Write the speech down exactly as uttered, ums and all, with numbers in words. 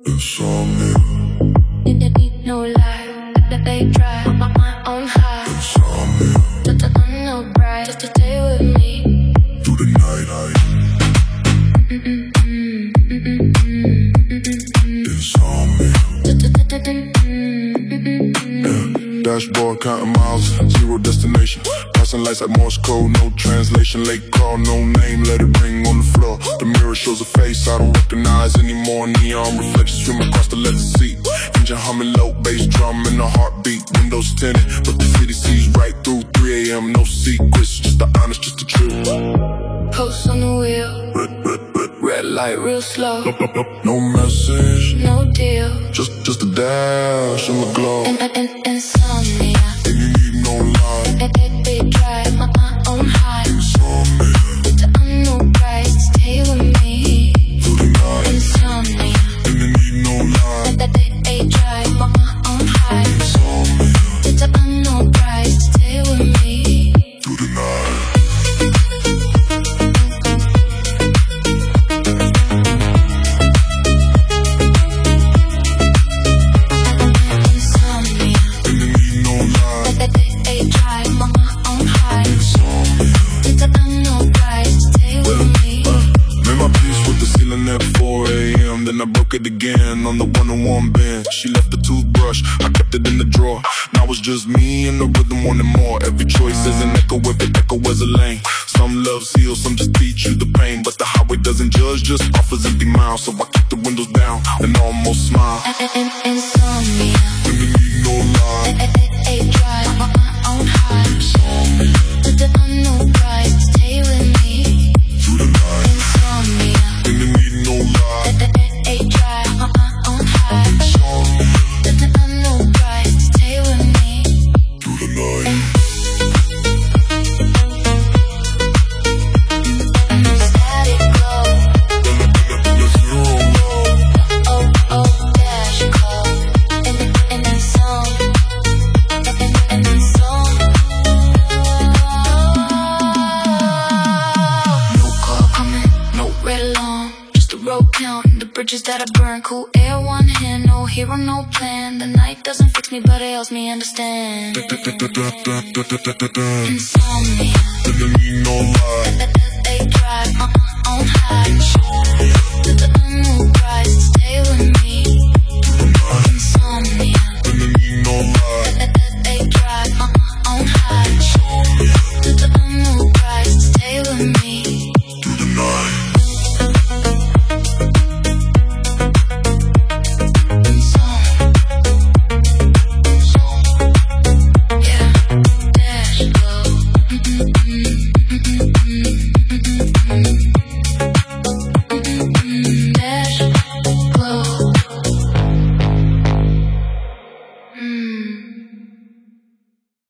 Insomnia. Need, need no lie, that they try. I'm on my own high. Insomnia. Just to no bright, just to stay with me. Through the night, I insomnia. Yeah. Dashboard counting miles, zero destination. Passing lights like Morse code, no translation. Late call, no name, let it ring on the floor. The mirror shows a face I don't recognize anymore. Neon reflections swim across the leather seat. Engine humming low, bass drum in a heartbeat. Windows tinted, but the city sees right through. three a m, no secrets, just the honest, just the truth. Post on the wheel, Red, red, red, red light real slow. no, no, no, no message, No deal, just, just a dash in the glow. and, and, and insomnia. And you need no lie. They, they, they try, I'm on my own high. Insomnia. To no price, stay with me. Through the night. Insomnia. And you need no lie. That they, they try, I'm on my own high. Insomnia. To no price, stay with me. Through the night. Insomnia. And you need no lie. That they, they try, I'm on my own high. Insomnia. To no price, stay with me. Made my peace with the ceiling at four a m Then I broke it again on the one-on-one bench. She left the toothbrush, I kept it in the drawer. Now it's just me and the rhythm wanting more. Every choice is an echo, every echo is a lane. Some love heal, some just teach you the pain. But the highway doesn't judge, just offers empty miles. So I keep the windows down and almost smile. Insomnia. And you need no lie. They, they, they try, I'm on my own high. Insomnia. To no price, stay with me. Through the night. Insomnia. And you need no lie. They, they, they try, I'm on my own high. Insomnia. To no price, stay with me. Through the night. Static glow, Let's zero low. oh, oh, dash glow. And, and then some, and, and then some. No call coming, no red alarm. Just the road count and the bridges that I burn. Cool air, one hand, no hero, no plan. The night doesn't fix me, but it helps me understand. Insomnia. And you need no lie. They drive on my own high. To no